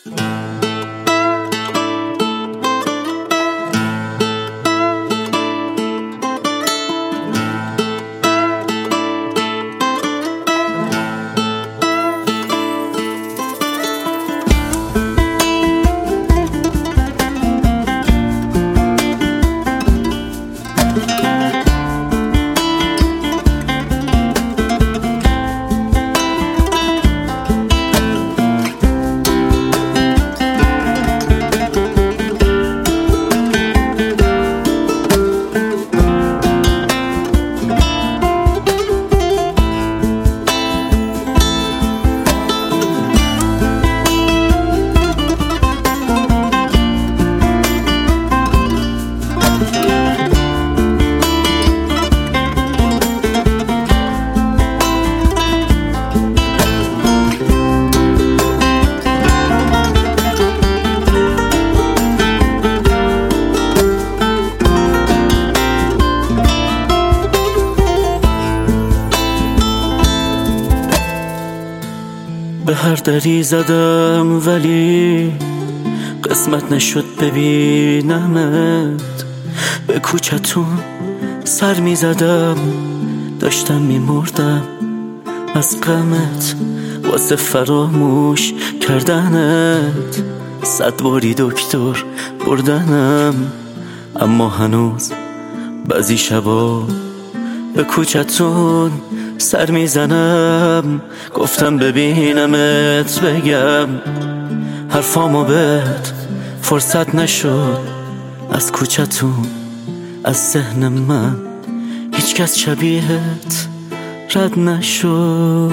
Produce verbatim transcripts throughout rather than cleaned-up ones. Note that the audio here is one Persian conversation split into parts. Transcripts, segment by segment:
به هر دری زدم ولی قسمت نشد ببینمت. به کوچتون سر می زدم، داشتم می مردم از غمت واسه فراموش کردنت. صد باری دکتر بردنم، اما هنوز بعضی شبا به کوچتون سر میزنم. گفتم ببینمت بگم حرفامو بهت فرصت نشد. از کوچتون از ذهن من هیچ کس شبیهت رد نشد.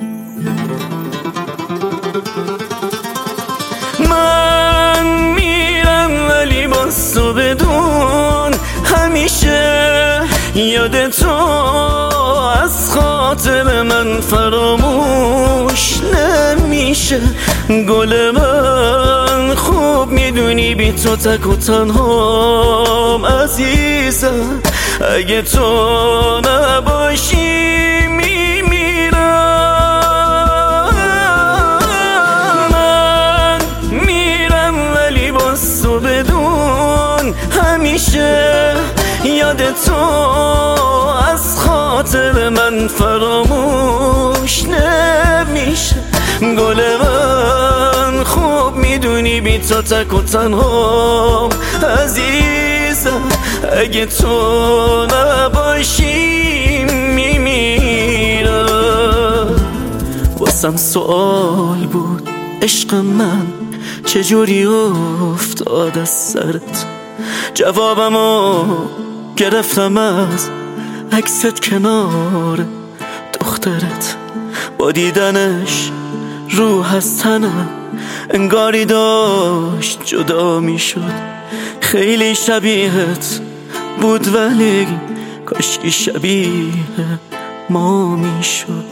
من میرم ولی باز تو بدون همیشه یاد تو از خاطر من فراموش نمیشه. گل من خوب میدونی بی تو تک و تنهام عزیزم. اگه تو نباشی میمیرم. من میرم ولی باز تو بدون همیشه یاد تو از خاطر من فراموش نمیشه. گل من خوب میدونی بی تو تک و تنهام عزیزم. اگه تو نباشی میمیرم. واسم سوال بود عشق من چجوری افتاد از سرت. جوابمو گرفتم از عکست کنار دخترت. با دیدنش روح از تنم انگاری داشت جدا می شد. خیلی شبیهت بود ولی کاشکی شبیه ما می شد.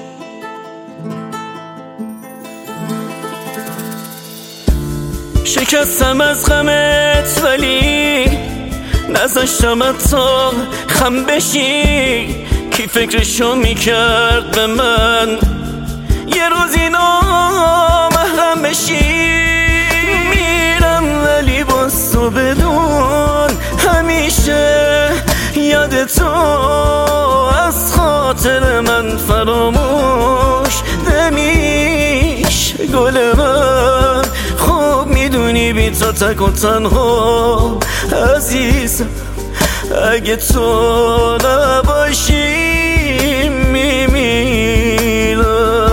شکستم از غمت ولی نذاشتم تا خم بشی. کی فکرشو میکرد به من یه روزی نامحرم بشی. میرم ولی باز تو بدون همیشه یاد تو از خاطر من فراموش نمیشه. گل من خوب میدونی بی تو تک و تنها عزیزم. اگه تو نباشی میمیرم.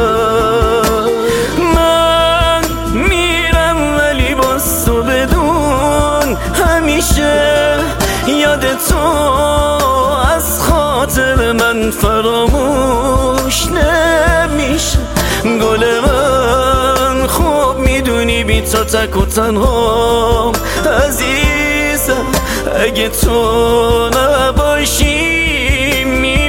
من میرم ولی باز تو بدون همیشه یاد تو از خاطر من فراموش نمیشه. گل من خوب میدونی بی تو تک و تنهام عزیزم. اگه تو نباشی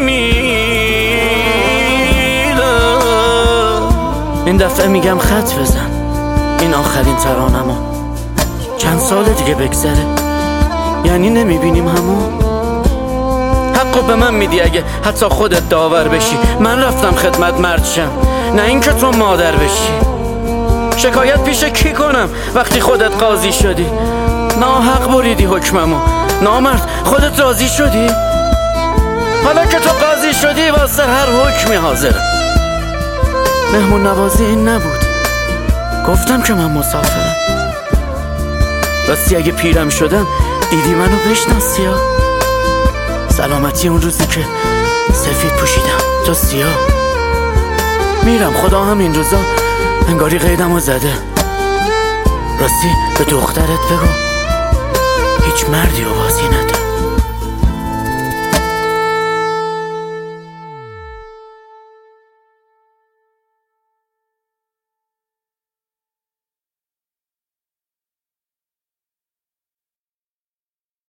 میمیرم. این دفعه میگم خط بزن، این آخرین ترانمو. چند سال دیگه بگذره یعنی نمیبینیم همون. حقو به من میدی اگه حتی خودت داور بشی. من رفتم خدمت مرد شم، نه این که تو مادر بشی. شکایت پیش کی کنم وقتی خودت قاضی شدی؟ ناحق بریدی حکممو. نامرد خودت راضی شدی؟ حالا که تو قاضی شدی واسه هر حکمی حاضرم. مهمون نوازی این نبود، گفتم که من مسافرم. راستی اگه پیرم شدم دیدی منو بشناسی ها؟ سلامتی اون روزی که سفید پوشیدم تو سیاه. میرم خدا هم این روزا انگاری قیدمو زده. راستی به دخترت بگو هیچ مردی رو بازی نده.